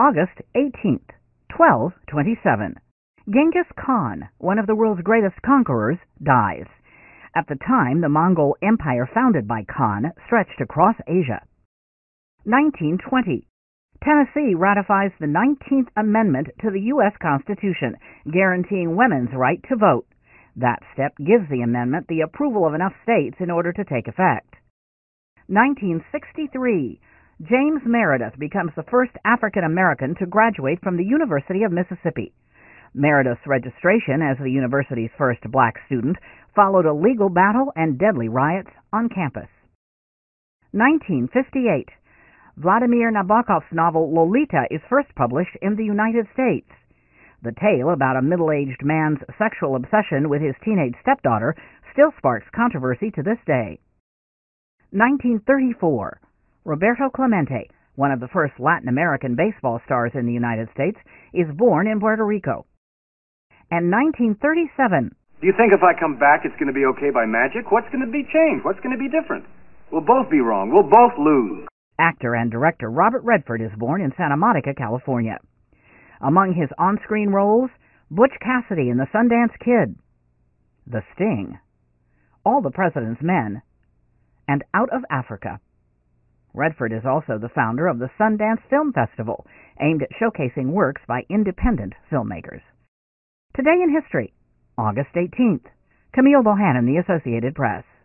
August 18th, 1227. Genghis Khan, one of the world's greatest conquerors, dies. At the time, the Mongol Empire founded by Khan stretched across Asia. 1920. Tennessee ratifies the 19th Amendment to the U.S. Constitution, guaranteeing women's right to vote. That step gives the amendment the approval of enough states in order to take effect. 1963. James Meredith becomes the first African American to graduate from the University of Mississippi. Meredith's registration as the university's first black student followed a legal battle and deadly riots on campus. 1958. Vladimir Nabokov's novel Lolita is first published in the United States. The tale about a middle-aged man's sexual obsession with his teenage stepdaughter still sparks controversy to this day. 1934. Roberto Clemente, one of the first Latin American baseball stars in the United States, is born in Puerto Rico. And 1937. Do you think if I come back it's going to be okay by magic? What's going to be changed? What's going to be different? We'll both be wrong. We'll both lose. Actor and director Robert Redford is born in Santa Monica, California. Among his on-screen roles, Butch Cassidy in The Sundance Kid, The Sting, All the President's Men, and Out of Africa. Redford is also the founder of the Sundance Film Festival, aimed at showcasing works by independent filmmakers. Today in History, August 18th. Camille Bohannon, The Associated Press.